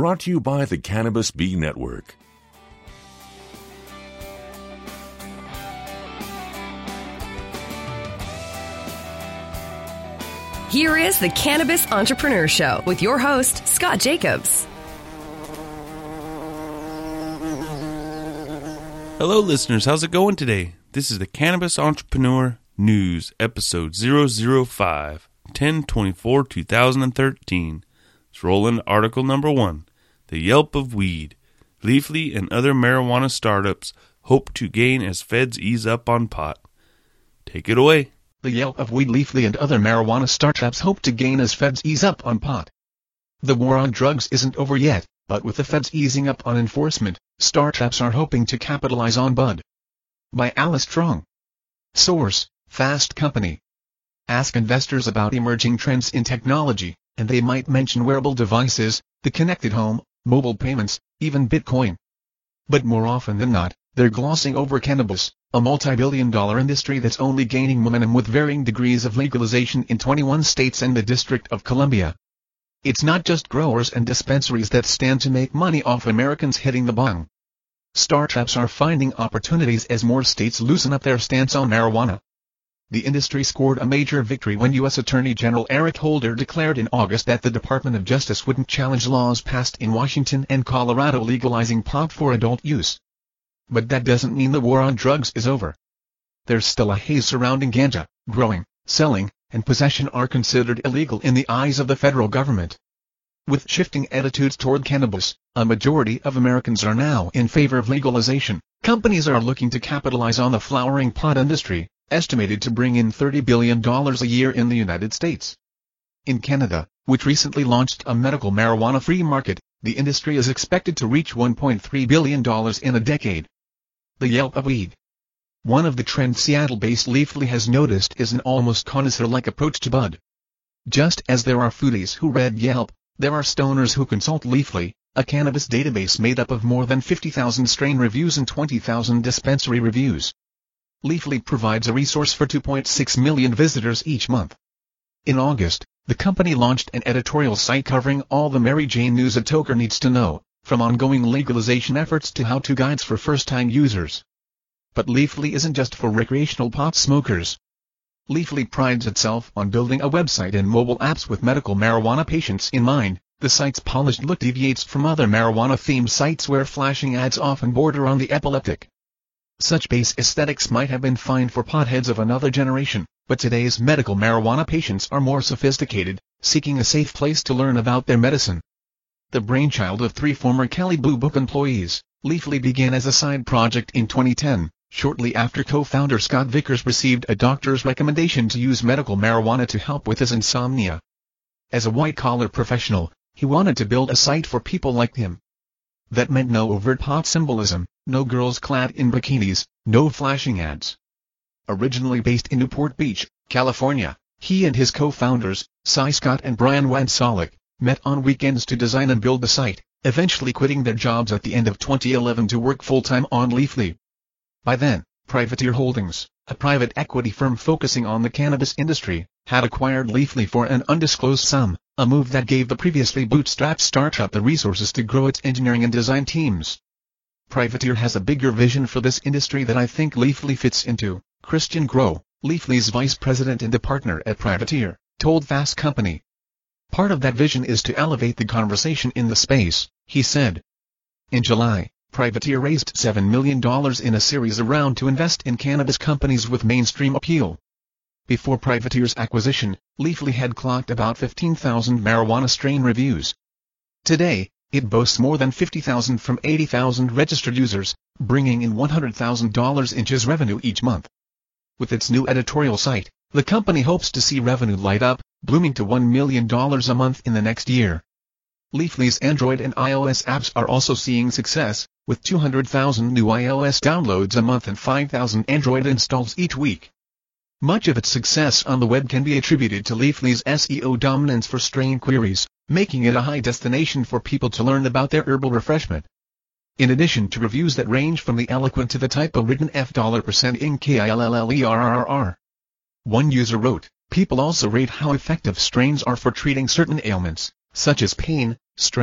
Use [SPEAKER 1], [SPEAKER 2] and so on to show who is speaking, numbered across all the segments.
[SPEAKER 1] Brought to you by the Cannabis Bee Network.
[SPEAKER 2] Here is the Cannabis Entrepreneur Show with your host, Scott Jacobs.
[SPEAKER 3] Hello, listeners. How's it going today? This is the Cannabis Entrepreneur News, episode 005, 10/24/2013. Let's roll in article number 1. The Yelp of Weed. Leafly and other marijuana startups hope to gain as feds ease up on pot. Take it away.
[SPEAKER 4] The Yelp of Weed. Leafly and other marijuana startups hope to gain as feds ease up on pot. The war on drugs isn't over yet, but with the feds easing up on enforcement, startups are hoping to capitalize on bud. By Alice Strong. Source: Fast Company. Ask investors about emerging trends in technology, and they might mention wearable devices, the connected home, mobile payments, even Bitcoin. But more often than not, they're glossing over cannabis, a multi-billion-dollar industry that's only gaining momentum with varying degrees of legalization in 21 states and the District of Columbia. It's not just growers and dispensaries that stand to make money off Americans hitting the bong. Startups are finding opportunities as more states loosen up their stance on marijuana. The industry scored a major victory when U.S. Attorney General Eric Holder declared in August that the Department of Justice wouldn't challenge laws passed in Washington and Colorado legalizing pot for adult use. But that doesn't mean the war on drugs is over. There's still a haze surrounding ganja. Growing, selling, and possession are considered illegal in the eyes of the federal government. With shifting attitudes toward cannabis, a majority of Americans are now in favor of legalization. Companies are looking to capitalize on the flowering pot industry, estimated to bring in $30 billion a year in the United States. In Canada, which recently launched a medical marijuana-free market, the industry is expected to reach $1.3 billion in a decade. The Yelp of Weed. One of the trends Seattle-based Leafly has noticed is an almost connoisseur-like approach to bud. Just as there are foodies who read Yelp, there are stoners who consult Leafly, a cannabis database made up of more than 50,000 strain reviews and 20,000 dispensary reviews. Leafly provides a resource for 2.6 million visitors each month. In August, the company launched an editorial site covering all the Mary Jane news a toker needs to know, from ongoing legalization efforts to how-to guides for first-time users. But Leafly isn't just for recreational pot smokers. Leafly prides itself on building a website and mobile apps with medical marijuana patients in mind. The site's polished look deviates from other marijuana-themed sites where flashing ads often border on the epileptic. Such base aesthetics might have been fine for potheads of another generation, but today's medical marijuana patients are more sophisticated, seeking a safe place to learn about their medicine. The brainchild of 3 former Kelley Blue Book employees, Leafly began as a side project in 2010, shortly after co-founder Scott Vickers received a doctor's recommendation to use medical marijuana to help with his insomnia. As a white-collar professional, he wanted to build a site for people like him. That meant no overt pot symbolism, no girls clad in bikinis, no flashing ads. Originally based in Newport Beach, California, he and his co-founders, Cy Scott and Brian Wansolik, met on weekends to design and build the site, eventually quitting their jobs at the end of 2011 to work full-time on Leafly. By then, Privateer Holdings, a private equity firm focusing on the cannabis industry, had acquired Leafly for an undisclosed sum, a move that gave the previously bootstrapped startup the resources to grow its engineering and design teams. Privateer has a bigger vision for this industry that I think Leafly fits into, Christian Groh, Leafly's vice president and a partner at Privateer, told Fast Company. Part of that vision is to elevate the conversation in the space, he said. In July, Privateer raised $7 million in a series round to invest in cannabis companies with mainstream appeal. Before Privateer's acquisition, Leafly had clocked about 15,000 marijuana strain reviews. Today, it boasts more than 50,000 from 80,000 registered users, bringing in $100,000 in just revenue each month. With its new editorial site, the company hopes to see revenue light up, blooming to $1 million a month in the next year. Leafly's Android and iOS apps are also seeing success, with 200,000 new iOS downloads a month and 5,000 Android installs each week. Much of its success on the web can be attributed to Leafly's SEO dominance for strain queries, making it a high destination for people to learn about their herbal refreshment. In addition to reviews that range from the eloquent to the typo-ridden $% in KILLERR. One user wrote, "People also rate how effective strains are for treating certain ailments, such as pain, stress,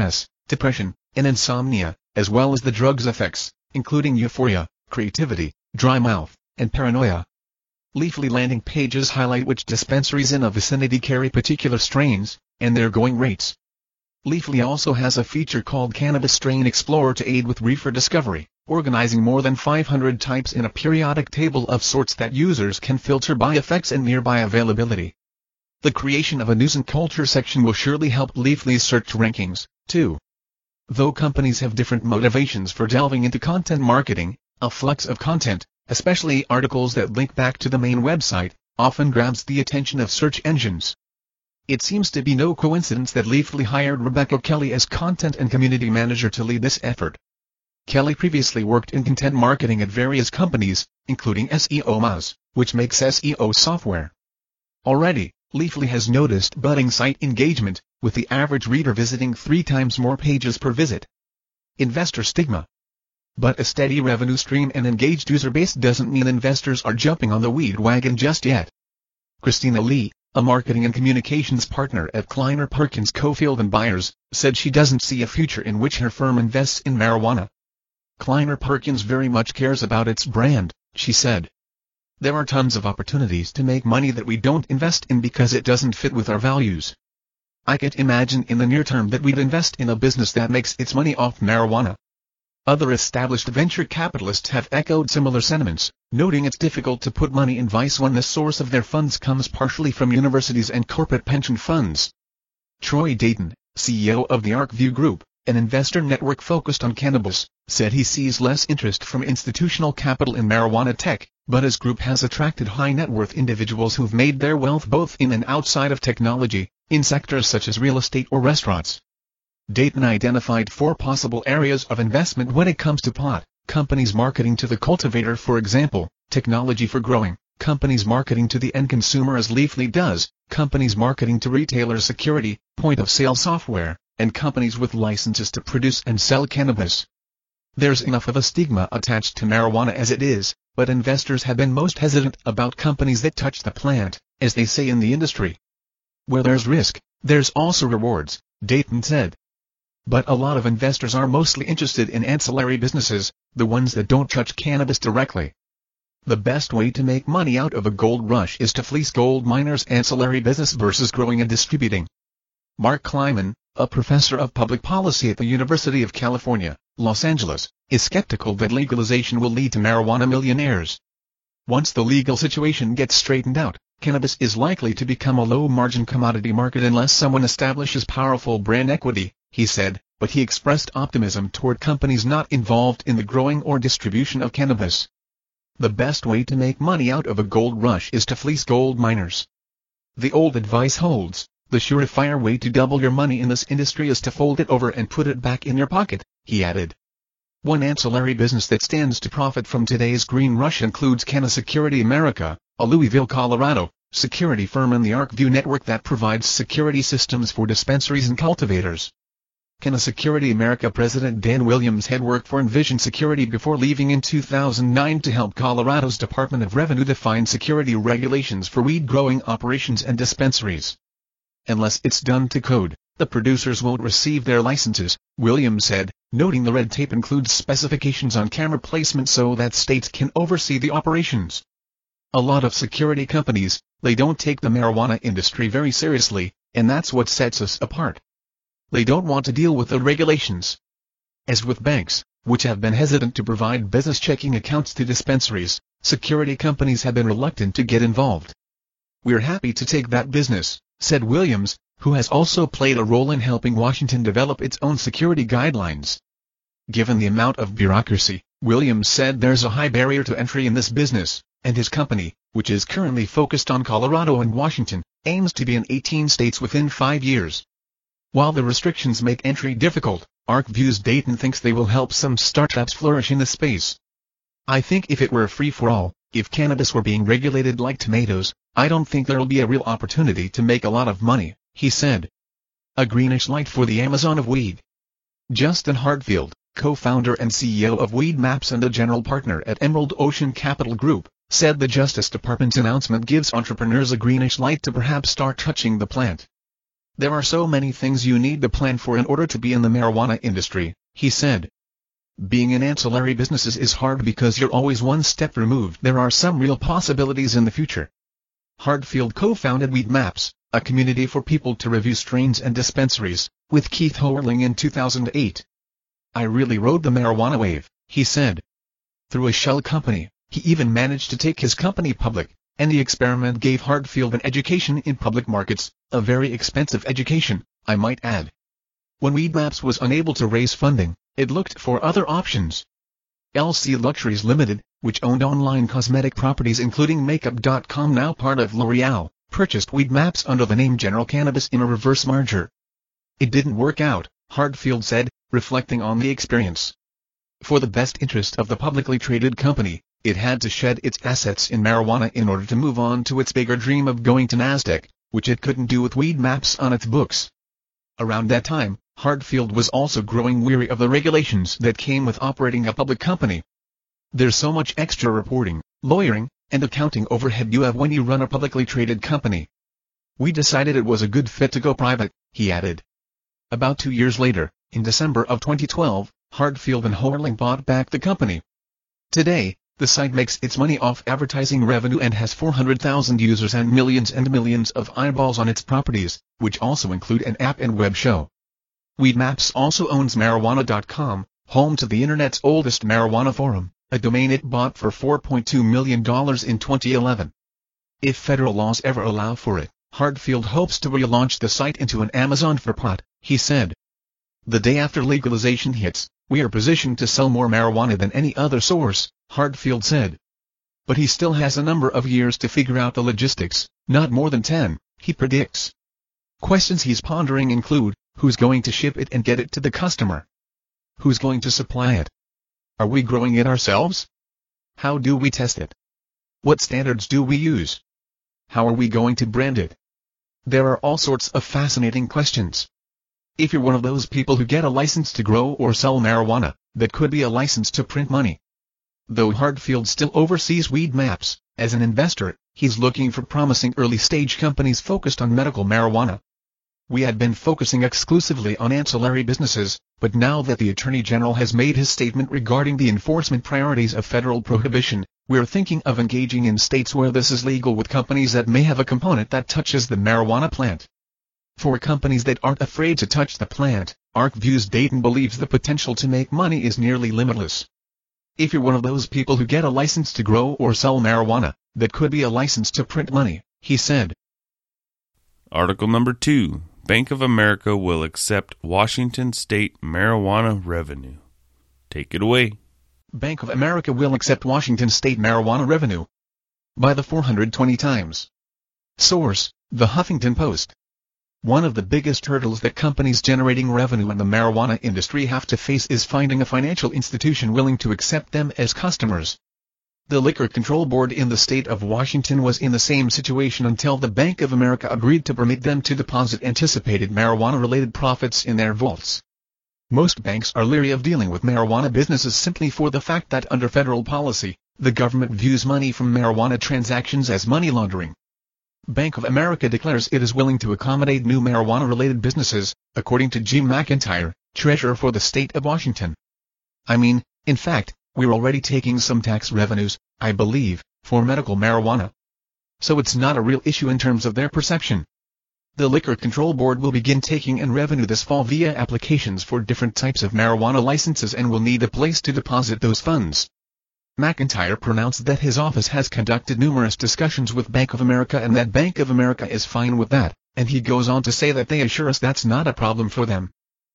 [SPEAKER 4] depression, and insomnia, as well as the drug's effects, including euphoria, creativity, dry mouth, and paranoia. Leafly landing pages highlight which dispensaries in a vicinity carry particular strains, and their going rates. Leafly also has a feature called Cannabis Strain Explorer to aid with reefer discovery, organizing more than 500 types in a periodic table of sorts that users can filter by effects and nearby availability. The creation of a news and culture section will surely help Leafly's search rankings, too. Though companies have different motivations for delving into content marketing, a flux of content, especially articles that link back to the main website, often grabs the attention of search engines. It seems to be no coincidence that Leafly hired Rebecca Kelly as content and community manager to lead this effort. Kelly previously worked in content marketing at various companies, including SEO Moz, which makes SEO software. Already, Leafly has noticed budding site engagement, with the average reader visiting 3 times more pages per visit. Investor stigma. But a steady revenue stream and engaged user base doesn't mean investors are jumping on the weed wagon just yet. Christina Lee, a marketing and communications partner at Kleiner Perkins Caufield & Byers, said she doesn't see a future in which her firm invests in marijuana. Kleiner Perkins very much cares about its brand, she said. There are tons of opportunities to make money that we don't invest in because it doesn't fit with our values. I can't imagine in the near term that we'd invest in a business that makes its money off marijuana. Other established venture capitalists have echoed similar sentiments, noting it's difficult to put money in vice when the source of their funds comes partially from universities and corporate pension funds. Troy Dayton, CEO of the ArcView Group, an investor network focused on cannabis, said he sees less interest from institutional capital in marijuana tech, but his group has attracted high-net-worth individuals who've made their wealth both in and outside of technology, in sectors such as real estate or restaurants. Dayton identified 4 possible areas of investment when it comes to pot: companies marketing to the cultivator, for example, technology for growing, companies marketing to the end consumer as Leafly does, companies marketing to retailers, security, point-of-sale software, and companies with licenses to produce and sell cannabis. There's enough of a stigma attached to marijuana as it is, but investors have been most hesitant about companies that touch the plant, as they say in the industry. Where there's risk, there's also rewards, Dayton said. But a lot of investors are mostly interested in ancillary businesses, the ones that don't touch cannabis directly. The best way to make money out of a gold rush is to fleece gold miners' ancillary business versus growing and distributing. Mark Kleiman, a professor of public policy at the University of California, Los Angeles, is skeptical that legalization will lead to marijuana millionaires. Once the legal situation gets straightened out, cannabis is likely to become a low-margin commodity market unless someone establishes powerful brand equity, he said, but he expressed optimism toward companies not involved in the growing or distribution of cannabis. The best way to make money out of a gold rush is to fleece gold miners. The old advice holds: the surefire way to double your money in this industry is to fold it over and put it back in your pocket, he added. One ancillary business that stands to profit from today's green rush includes Canna Security America, a Louisville, Colorado, security firm in the ArcView network that provides security systems for dispensaries and cultivators. Canna Security America President Dan Williams had worked for Envision Security before leaving in 2009 to help Colorado's Department of Revenue define security regulations for weed-growing operations and dispensaries. Unless it's done to code, the producers won't receive their licenses, Williams said, noting the red tape includes specifications on camera placement so that states can oversee the operations. A lot of security companies, they don't take the marijuana industry very seriously, and that's what sets us apart. They don't want to deal with the regulations. As with banks, which have been hesitant to provide business checking accounts to dispensaries, security companies have been reluctant to get involved. We're happy to take that business, said Williams, who has also played a role in helping Washington develop its own security guidelines. Given the amount of bureaucracy, Williams said there's a high barrier to entry in this business, and his company, which is currently focused on Colorado and Washington, aims to be in 18 states within 5 years. While the restrictions make entry difficult, ArcView's Dayton thinks they will help some startups flourish in the space. I think if it were free-for-all, if cannabis were being regulated like tomatoes, I don't think there'll be a real opportunity to make a lot of money, he said. A greenish light for the Amazon of weed. Justin Hartfield, co-founder and CEO of Weed Maps and a general partner at Emerald Ocean Capital Group, said the Justice Department's announcement gives entrepreneurs a greenish light to perhaps start touching the plant. There are so many things you need to plan for in order to be in the marijuana industry, he said. Being in ancillary businesses is hard because you're always one step removed. There are some real possibilities in the future. Hardfield co-founded Weedmaps, a community for people to review strains and dispensaries, with Keith Hoerling in 2008. I really rode the marijuana wave, he said. Through a shell company, he even managed to take his company public, and the experiment gave Hardfield an education in public markets, a very expensive education, I might add. When Weedmaps was unable to raise funding, it looked for other options. LC Luxuries Limited, which owned online cosmetic properties including Makeup.com, now part of L'Oreal, purchased Weedmaps under the name General Cannabis in a reverse merger. It didn't work out, Hardfield said, reflecting on the experience. For the best interest of the publicly traded company, it had to shed its assets in marijuana in order to move on to its bigger dream of going to Nasdaq, which it couldn't do with Weedmaps on its books. Around that time, Hardfield was also growing weary of the regulations that came with operating a public company. There's so much extra reporting, lawyering, and accounting overhead you have when you run a publicly traded company. We decided it was a good fit to go private, he added. About 2 years later, in December of 2012, Hardfield and Hoerling bought back the company. Today, the site makes its money off advertising revenue and has 400,000 users and millions of eyeballs on its properties, which also include an app and web show. Weedmaps also owns Marijuana.com, home to the internet's oldest marijuana forum, a domain it bought for $4.2 million in 2011. If federal laws ever allow for it, Hardfield hopes to relaunch the site into an Amazon for pot, he said. The day after legalization hits, we are positioned to sell more marijuana than any other source, Hardfield said. But he still has a number of years to figure out the logistics, not more than 10, he predicts. Questions he's pondering include, who's going to ship it and get it to the customer? Who's going to supply it? Are we growing it ourselves? How do we test it? What standards do we use? How are we going to brand it? There are all sorts of fascinating questions. If you're one of those people who get a license to grow or sell marijuana, that could be a license to print money. Though Hardfield still oversees Weedmaps, as an investor, he's looking for promising early-stage companies focused on medical marijuana. We had been focusing exclusively on ancillary businesses, but now that the Attorney General has made his statement regarding the enforcement priorities of federal prohibition, we're thinking of engaging in states where this is legal with companies that may have a component that touches the marijuana plant. For companies that aren't afraid to touch the plant, ArcViews Dayton believes the potential to make money is nearly limitless. If you're one of those people who get a license to grow or sell marijuana, that could be a license to print money, he said.
[SPEAKER 3] Article number 2. Bank of America will accept Washington state marijuana revenue. Take it away.
[SPEAKER 4] Bank of America will accept Washington state marijuana revenue by the 420 times. Source, The Huffington Post. One of the biggest hurdles that companies generating revenue in the marijuana industry have to face is finding a financial institution willing to accept them as customers. The Liquor Control Board in the state of Washington was in the same situation until the Bank of America agreed to permit them to deposit anticipated marijuana-related profits in their vaults. Most banks are leery of dealing with marijuana businesses simply for the fact that under federal policy, the government views money from marijuana transactions as money laundering. Bank of America declares it is willing to accommodate new marijuana-related businesses, according to Jim McIntyre, treasurer for the state of Washington. I mean, in fact, we're already taking some tax revenues, I believe, for medical marijuana. So it's not a real issue in terms of their perception. The Liquor Control Board will begin taking in revenue this fall via applications for different types of marijuana licenses and will need a place to deposit those funds. McIntyre pronounced that his office has conducted numerous discussions with Bank of America and that Bank of America is fine with that, and he goes on to say that they assure us that's not a problem for them.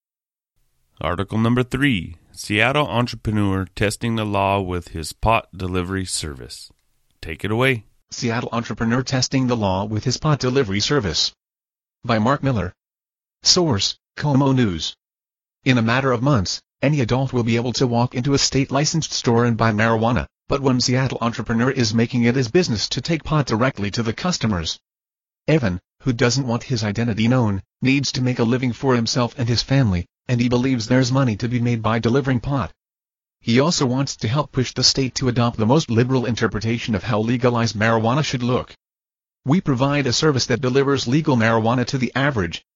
[SPEAKER 3] Article number 3. Seattle entrepreneur testing the law with his pot delivery service. Take it away.
[SPEAKER 4] Seattle entrepreneur testing the law with his pot delivery service. By Mark Miller. Source, Como News. In a matter of months, any adult will be able to walk into a state-licensed store and buy marijuana, but one Seattle entrepreneur is making it his business to take pot directly to the customers. Evan, who doesn't want his identity known, needs to make a living for himself and his family, and he believes there's money to be made by delivering pot. He also wants to help push the state to adopt the most liberal interpretation of how legalized marijuana should look. We provide a service that delivers legal marijuana to the average,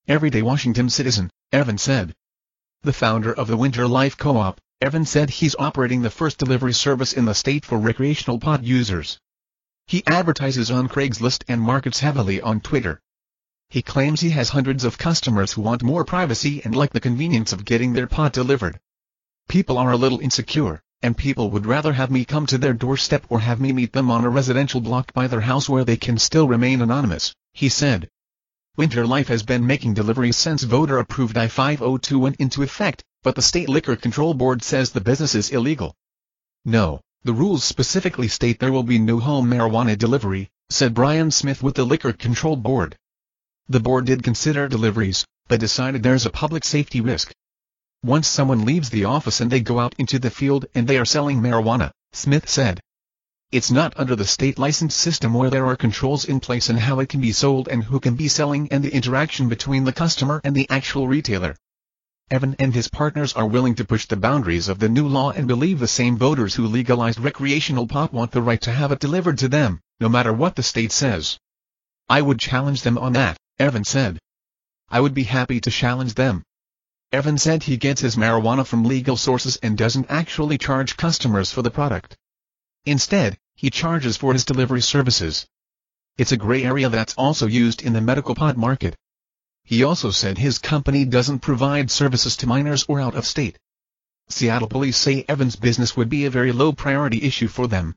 [SPEAKER 4] everyday Washington citizen, Evan said. The founder of the Winter Life Co-op, Evan said he's operating the first delivery service in the state for recreational pot users. He advertises on Craigslist and markets heavily on Twitter. He claims he has hundreds of customers who want more privacy and like the convenience of getting their pot delivered. People are a little insecure, and people would rather have me come to their doorstep or have me meet them on a residential block by their house where they can still remain anonymous, he said. Winter Life has been making deliveries since voter-approved I-502 went into effect, but the State Liquor Control Board says the business is illegal. No, the rules specifically state there will be no home marijuana delivery, said Brian Smith with the Liquor Control Board. The board did consider deliveries, but decided there's a public safety risk. Once someone leaves the office and they go out into the field and they are selling marijuana, Smith said. It's not under the state license system where there are controls in place on how it can be sold and who can be selling and the interaction between the customer and the actual retailer. Evan and his partners are willing to push the boundaries of the new law and believe the same voters who legalized recreational pot want the right to have it delivered to them, no matter what the state says. I would challenge them on that, Evan said. I would be happy to challenge them. Evan said he gets his marijuana from legal sources and doesn't actually charge customers for the product. Instead, he charges for his delivery services. It's a gray area that's also used in the medical pot market. He also said his company doesn't provide services to minors or out of state. Seattle police say Evan's business would be a very low priority issue for them.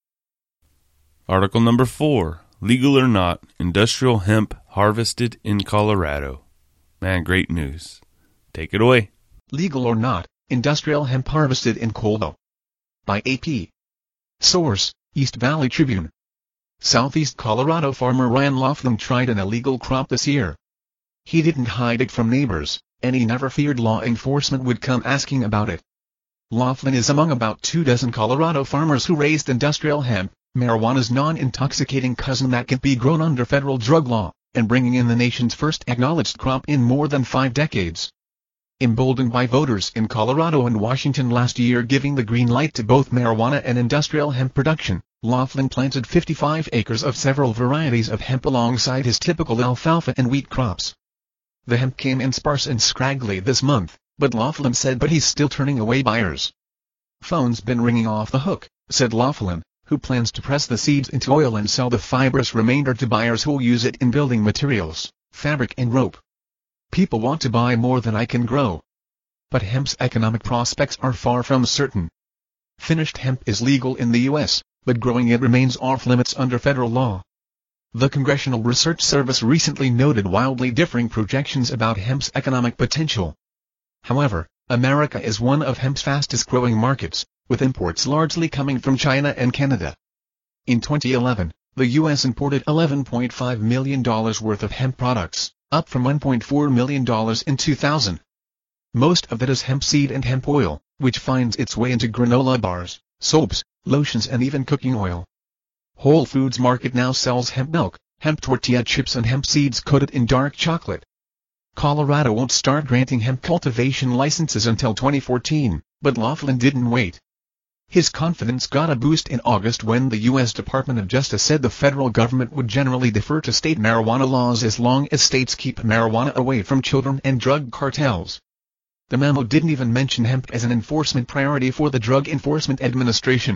[SPEAKER 3] Article number 4. Legal or not, industrial hemp harvested in Colorado. Man, great news. Take it away.
[SPEAKER 4] Legal or not, industrial hemp harvested in Colorado. By AP. Source, East Valley Tribune. Southeast Colorado farmer Ryan Laughlin tried an illegal crop this year. He didn't hide it from neighbors, and he never feared law enforcement would come asking about it. Laughlin is among about 24 Colorado farmers who raised industrial hemp, marijuana's non-intoxicating cousin that can be grown under federal drug law, and bringing in the nation's first acknowledged crop in more than 5 decades. Emboldened by voters in Colorado and Washington last year giving the green light to both marijuana and industrial hemp production, Laughlin planted 55 acres of several varieties of hemp alongside his typical alfalfa and wheat crops. The hemp came in sparse and scraggly this month, but Laughlin said he's still turning away buyers. Phone's been ringing off the hook, said Laughlin, who plans to press the seeds into oil and sell the fibrous remainder to buyers who will use it in building materials, fabric and rope. People want to buy more than I can grow. But hemp's economic prospects are far from certain. Finished hemp is legal in the U.S., but growing it remains off limits under federal law. The Congressional Research Service recently noted wildly differing projections about hemp's economic potential. However, America is one of hemp's fastest-growing markets, with imports largely coming from China and Canada. In 2011, the U.S. imported $11.5 million worth of hemp products, up from $1.4 million in 2000. Most of that is hemp seed and hemp oil, which finds its way into granola bars, soaps, lotions and even cooking oil. Whole Foods Market now sells hemp milk, hemp tortilla chips and hemp seeds coated in dark chocolate. Colorado won't start granting hemp cultivation licenses until 2014, but Laughlin didn't wait. His confidence got a boost in August when the U.S. Department of Justice said the federal government would generally defer to state marijuana laws as long as states keep marijuana away from children and drug cartels. The memo didn't even mention hemp as an enforcement priority for the Drug Enforcement Administration.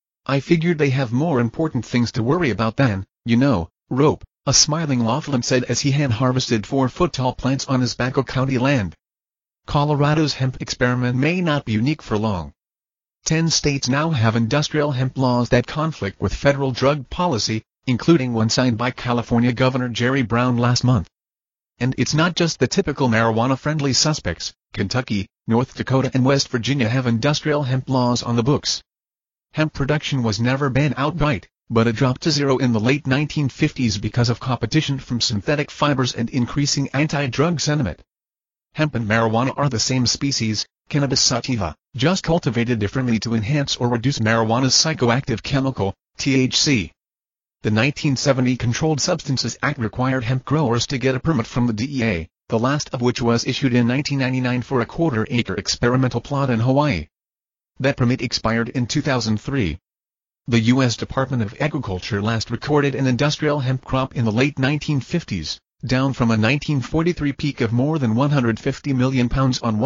[SPEAKER 4] I figured they have more important things to worry about than, rope, a smiling Laughlin said as he hand-harvested 4-foot-tall plants on his Baco County land. Colorado's hemp experiment may not be unique for long. 10 states now have industrial hemp laws that conflict with federal drug policy, including one signed by California Governor Jerry Brown last month. And it's not just the typical marijuana-friendly suspects. Kentucky, North Dakota and West Virginia have industrial hemp laws on the books. Hemp production was never banned outright, but it dropped to zero in the late 1950s because of competition from synthetic fibers and increasing anti-drug sentiment. Hemp and marijuana are the same species, Cannabis sativa, just cultivated differently to enhance or reduce marijuana's psychoactive chemical, THC. The 1970 Controlled Substances Act required hemp growers to get a permit from the DEA, the last of which was issued in 1999 for a quarter-acre experimental plot in Hawaii. That permit expired in 2003. The U.S. Department of Agriculture last recorded an industrial hemp crop in the late 1950s, down from a 1943 peak of more than £150 million on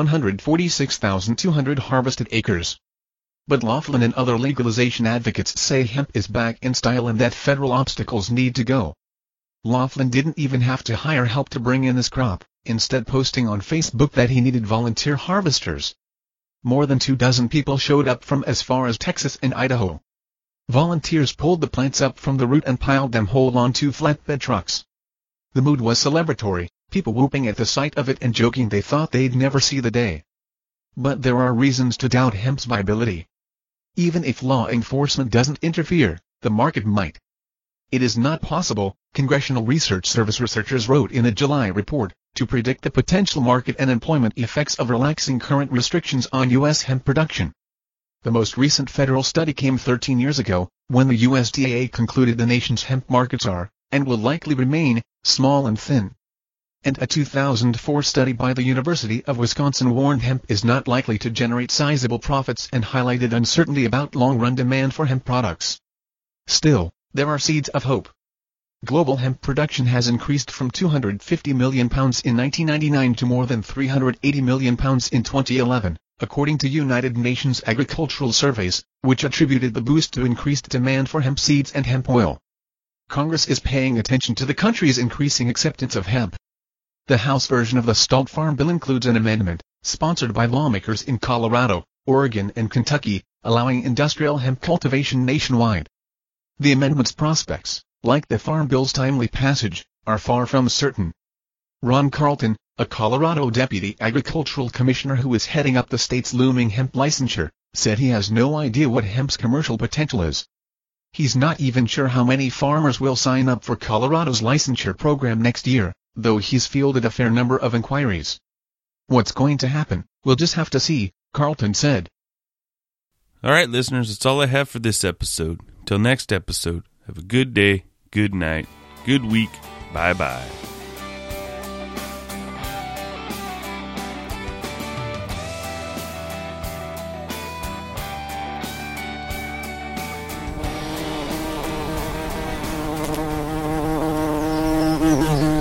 [SPEAKER 4] 146,200 harvested acres. But Laughlin and other legalization advocates say hemp is back in style and that federal obstacles need to go. Laughlin didn't even have to hire help to bring in this crop, instead posting on Facebook that he needed volunteer harvesters. More than 24 people showed up from as far as Texas and Idaho. Volunteers pulled the plants up from the root and piled them whole onto flatbed trucks. The mood was celebratory, people whooping at the sight of it and joking they thought they'd never see the day. But there are reasons to doubt hemp's viability. Even if law enforcement doesn't interfere, the market might. It is not possible, Congressional Research Service researchers wrote in a July report, to predict the potential market and employment effects of relaxing current restrictions on U.S. hemp production. The most recent federal study came 13 years ago, when the USDA concluded the nation's hemp markets are, and will likely remain, small and thin. And a 2004 study by the University of Wisconsin warned hemp is not likely to generate sizable profits and highlighted uncertainty about long-run demand for hemp products. Still, there are seeds of hope. Global hemp production has increased from 250 million pounds in 1999 to more than 380 million pounds in 2011, according to United Nations Agricultural Surveys, which attributed the boost to increased demand for hemp seeds and hemp oil. Congress is paying attention to the country's increasing acceptance of hemp. The House version of the stalled farm bill includes an amendment, sponsored by lawmakers in Colorado, Oregon and Kentucky, allowing industrial hemp cultivation nationwide. The amendment's prospects, like the farm bill's timely passage, are far from certain. Ron Carlton, a Colorado deputy agricultural commissioner who is heading up the state's looming hemp licensure, said he has no idea what hemp's commercial potential is. He's not even sure how many farmers will sign up for Colorado's licensure program next year, though he's fielded a fair number of inquiries. What's going to happen, we'll just have to see, Carlton said.
[SPEAKER 3] All right, listeners, that's all I have for this episode. Till next episode, have a good day, good night, good week. Bye-bye.
[SPEAKER 5] Mm-hmm.